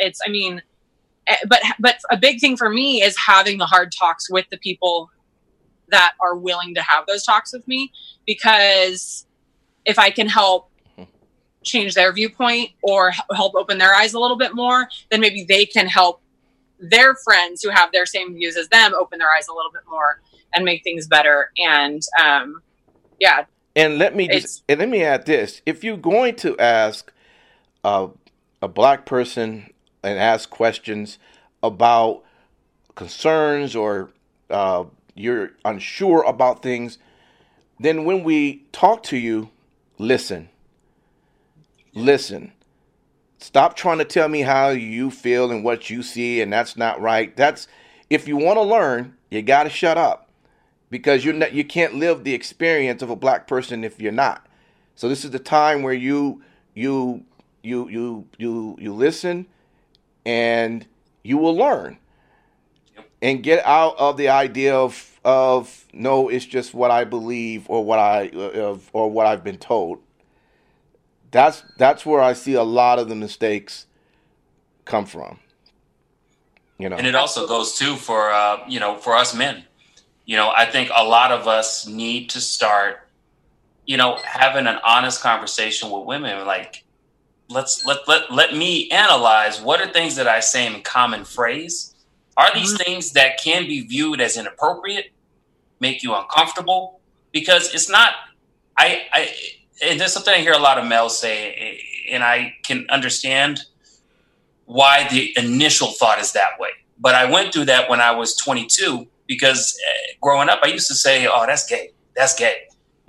But a big thing for me is having the hard talks with the people that are willing to have those talks with me, because if I can help change their viewpoint or help open their eyes a little bit more, then maybe they can help their friends who have their same views as them open their eyes a little bit more and make things better. And And let me add this: if you're going to ask a Black person and ask questions about concerns or you're unsure about things, then when we talk to you, listen. Listen. Stop trying to tell me how you feel and what you see, and that's not right. That's, if you want to learn, you got to shut up, because you can't live the experience of a black person if you're not. So this is the time where you listen, and you will learn, and get out of the idea of no, it's just what I believe or what I've been told. That's where I see a lot of the mistakes come from. And it also goes too for for us men. I think a lot of us need to start, having an honest conversation with women. Like, let me analyze what are things that I say in common phrase. Are these things that can be viewed as inappropriate, make you uncomfortable? Because it's not. And there's something I hear a lot of males say, and I can understand why the initial thought is that way. But I went through that when I was 22, because growing up, I used to say, oh, that's gay. That's gay.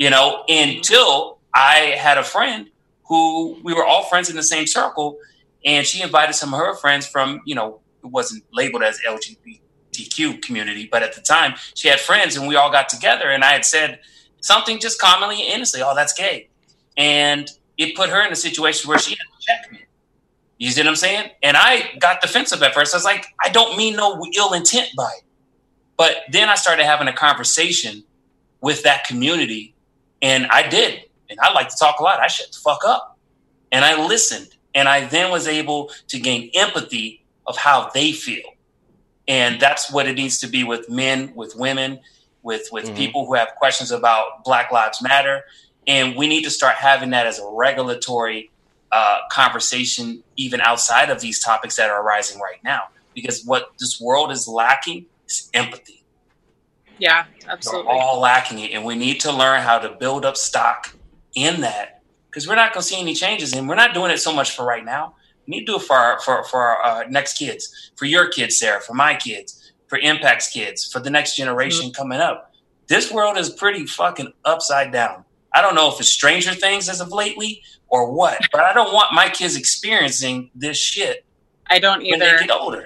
Until I had a friend who, we were all friends in the same circle, and she invited some of her friends from, it wasn't labeled as LGBTQ community, but at the time she had friends, and we all got together, and I had said something just commonly and innocently, oh, that's gay. And it put her in a situation where she had to check me. You see what I'm saying? And I got defensive at first. I was like, I don't mean no ill intent by it. But then I started having a conversation with that community, and I did. And I like to talk a lot. I shut the fuck up. And I listened. And I then was able to gain empathy of how they feel. And that's what it needs to be with men, with women, with people who have questions about Black Lives Matter. And we need to start having that as a regulatory conversation, even outside of these topics that are arising right now. Because what this world is lacking is empathy. Yeah, absolutely. We're all lacking it. And we need to learn how to build up stock in that. Because we're not going to see any changes. And we're not doing it so much for right now. We need to do it for our next kids. For your kids, Sarah. For my kids. For Impact's kids. For the next generation coming up. This world is pretty fucking upside down. I don't know if it's Stranger Things as of lately or what, but I don't want my kids experiencing this shit. I don't either. When they get older.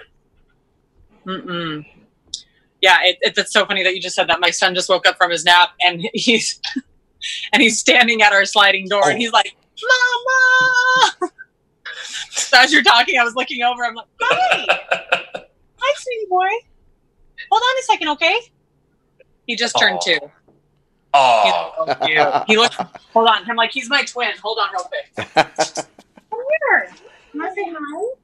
Yeah, it's so funny that you just said that. My son just woke up from his nap, and he's standing at our sliding door, and he's like, "Mama!" So as you're talking, I was looking over. I'm like, "Hi, sweetie boy. Hold on a second, okay?" He just turned 2. Oh, he looks. Hold on. I'm like, he's my twin. Hold on, real quick. Come here. Can I say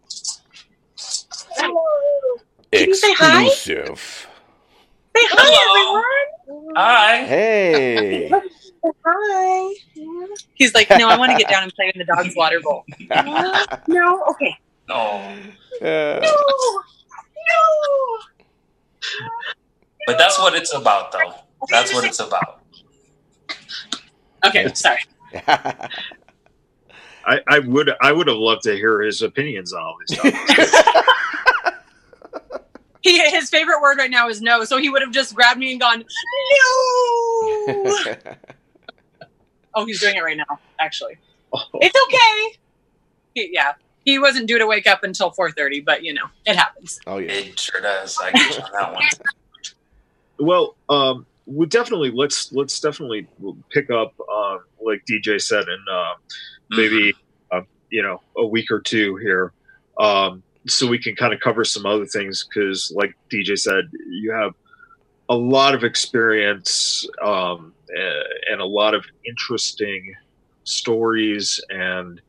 hi? Can you say hi? Exclusive. Say hi, everyone. Hi. Hey. Hi. He's like, no, I want to get down and play in the dog's water bowl. No, okay. Oh. No. But that's what it's about, though. That's what it's about. Okay, sorry. I would have loved to hear his opinions on all these topics. His favorite word right now is no, so he would have just grabbed me and gone, no! Oh, he's doing it right now, actually. Oh. It's okay! He wasn't due to wake up until 4:30, but, it happens. Oh, yeah. It sure does. I get you on that one. Well, we definitely let's definitely pick up like DJ said in maybe a week or two here, so we can kind of cover some other things, because like DJ said, you have a lot of experience and a lot of interesting stories, and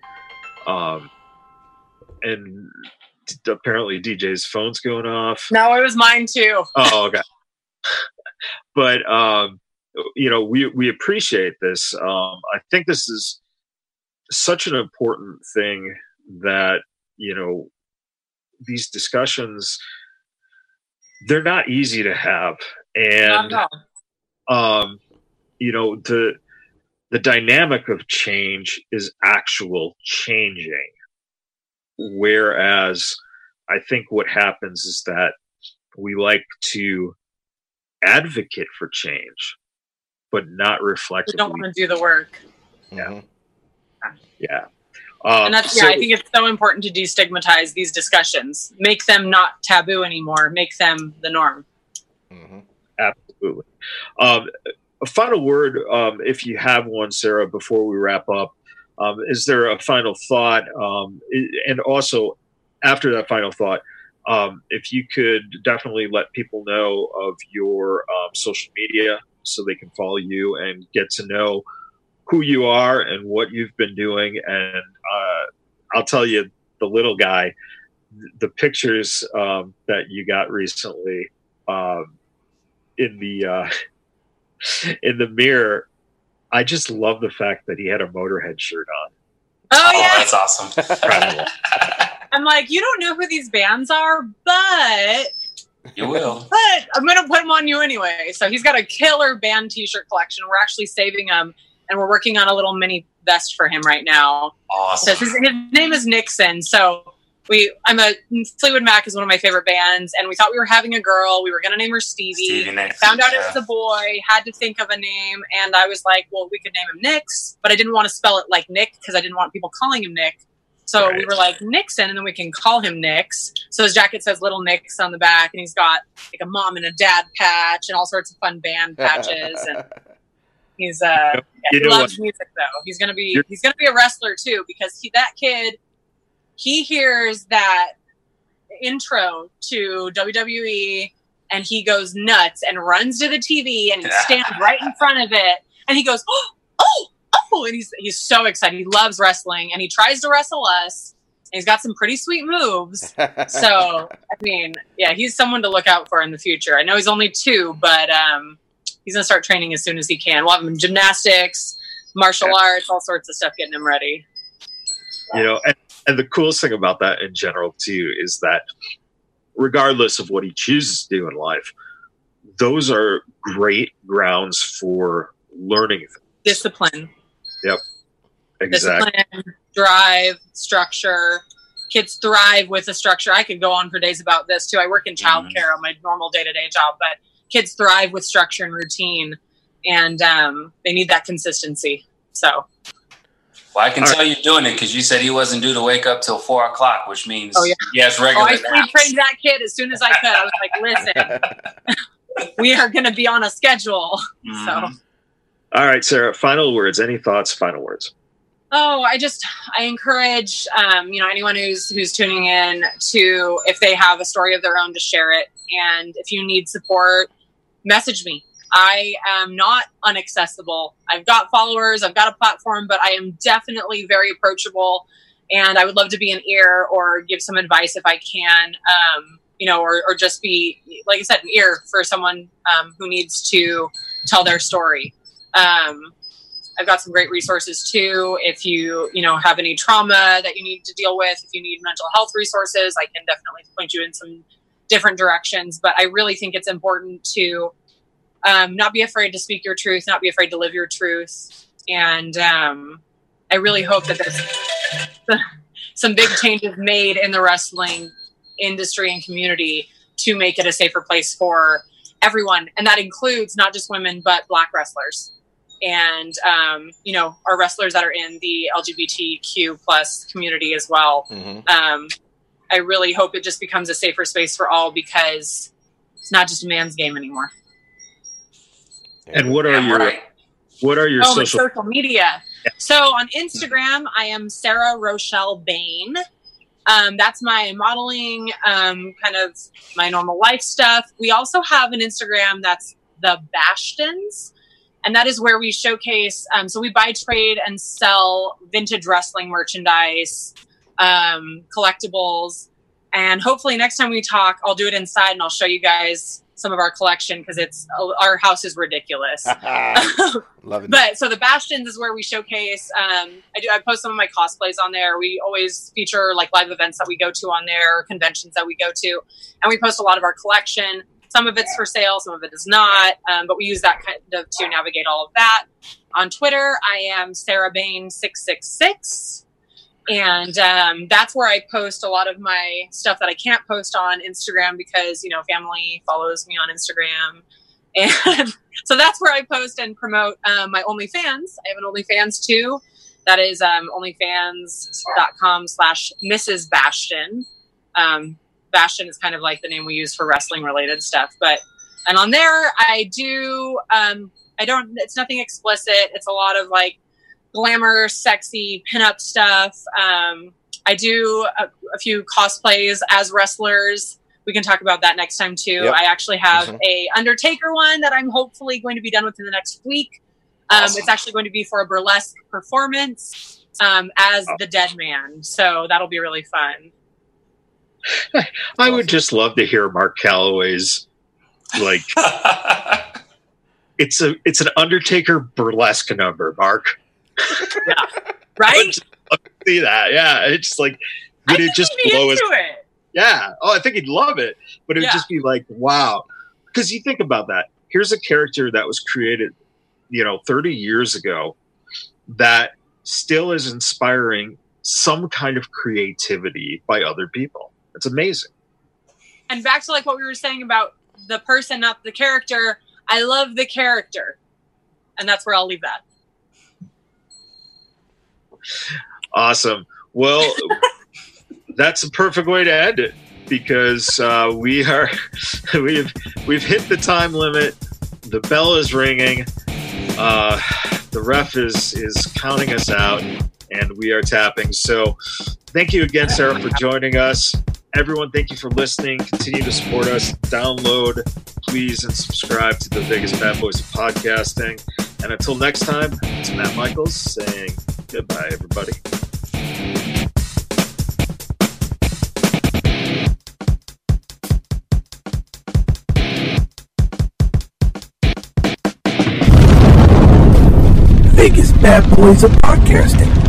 apparently DJ's phone's going off. No, it was mine too. Oh, okay. But we appreciate this. I think this is such an important thing that these discussions, they're not easy to have, and the dynamic of change is actual changing. Whereas I think what happens is that we like to advocate for change, but not reflective. We don't want to do the work. Yeah. Yeah. And that's, I think it's so important to destigmatize these discussions, make them not taboo anymore, make them the norm. Absolutely. A final word, if you have one, Sarah, before we wrap up. Is there a final thought? And also, after that final thought, if you could definitely let people know of your social media so they can follow you and get to know who you are and what you've been doing. And I'll tell you, the little guy, the pictures that you got recently in the mirror, I just love the fact that he had a Motorhead shirt on. Oh yeah, that's awesome. I'm like, you don't know who these bands are, but you will. But I'm gonna put them on you anyway. So he's got a killer band T-shirt collection. We're actually saving them, and we're working on a little mini vest for him right now. Awesome. So his name is Nixon. So Fleetwood Mac is one of my favorite bands, and we thought we were having a girl. We were going to name her Stevie. Found out it was a boy, had to think of a name, and I was like, well, we could name him Nix, but I didn't want to spell it like Nick because I didn't want people calling him Nick. So we were like, Nixon, and then we can call him Nix. So his jacket says Little Nix on the back, and he's got like a mom and a dad patch and all sorts of fun band patches. And he's he loves music though. He's gonna be a wrestler too, because that kid, he hears that intro to WWE and he goes nuts and runs to the TV and he stands right in front of it and he goes, oh, and he's so excited. He loves wrestling and he tries to wrestle us. And he's got some pretty sweet moves. So, I mean, yeah, he's someone to look out for in the future. I know he's only 2, but he's going to start training as soon as he can. We'll have him in gymnastics, martial arts, all sorts of stuff, getting him ready. You know, and the coolest thing about that in general, too, is that regardless of what he chooses to do in life, those are great grounds for learning things. Discipline. Yep. Exactly. Discipline, drive, structure. Kids thrive with a structure. I could go on for days about this, too. I work in childcare on my normal day-to-day job, but kids thrive with structure and routine, and they need that consistency. So... Well, I can tell you're doing it because you said he wasn't due to wake up till 4:00, which means he has regular naps. I trained that kid as soon as I could. I was like, listen, we are going to be on a schedule. Mm-hmm. So, all right, Sarah, final words. Any thoughts, final words? Oh, I encourage, anyone who's tuning in to, if they have a story of their own, to share it. And if you need support, message me. I am not inaccessible. I've got followers, I've got a platform, but I am definitely very approachable, and I would love to be an ear or give some advice if I can, or just be, like I said, an ear for someone who needs to tell their story. I've got some great resources too. If you have any trauma that you need to deal with, if you need mental health resources, I can definitely point you in some different directions. But I really think it's important to not be afraid to speak your truth, not be afraid to live your truth. And I really hope that there's some big changes made in the wrestling industry and community to make it a safer place for everyone. And that includes not just women, but Black wrestlers. And, our wrestlers that are in the LGBTQ plus community as well. Mm-hmm. I really hope it just becomes a safer space for all, because it's not just a man's game anymore. And what are your social media? Yeah. So on Instagram, I am Sarah Rochelle Bain. That's my modeling, kind of my normal life stuff. We also have an Instagram that's the Bastions, and that is where we showcase. So we buy, trade, and sell vintage wrestling merchandise, collectibles, and hopefully next time we talk, I'll do it inside and I'll show you guys some of our collection, because our house is ridiculous. Love it. But so the Bastions is where we showcase. I post some of my cosplays on there. We always feature like live events that we go to on there, conventions that we go to, and we post a lot of our collection. Some of it's for sale, some of it is not, but we use that kind of to navigate all of that. On Twitter, I am Sarah Bain 666. And that's where I post a lot of my stuff that I can't post on Instagram because, family follows me on Instagram. And so that's where I post and promote my OnlyFans. I have an OnlyFans too. That is onlyfans.com/Mrs. Bastion. Bastion is kind of like the name we use for wrestling related stuff. And on there I do, it's nothing explicit. It's a lot of like glamour, sexy pinup stuff. I do a few cosplays as wrestlers. We can talk about that next time too. Yep. I actually have a Undertaker one that I'm hopefully going to be done within the next week. Awesome. It's actually going to be for a burlesque performance as the Dead Man. So that'll be really fun. I would just love to hear Mark Calloway's like. It's an Undertaker burlesque number, Mark. Yeah, right. See that? Yeah, it's like would it just blow his? It. Yeah. Oh, I think he'd love it, but it'd just be like, wow. Because you think about that. Here's a character that was created, 30 years ago, that still is inspiring some kind of creativity by other people. It's amazing. And back to like what we were saying about the person, not the character. I love the character, and that's where I'll leave that. Awesome. Well, that's a perfect way to end it because we've hit the time limit. The bell is ringing. The ref is counting us out, and we are tapping. So, thank you again, Sarah, for joining us. Everyone, thank you for listening. Continue to support us. Download, please, and subscribe to the Vegas Bad Boys of Podcasting. And until next time, it's Matt Michaels saying goodbye, everybody. Vegas Bad Boys of Podcasting.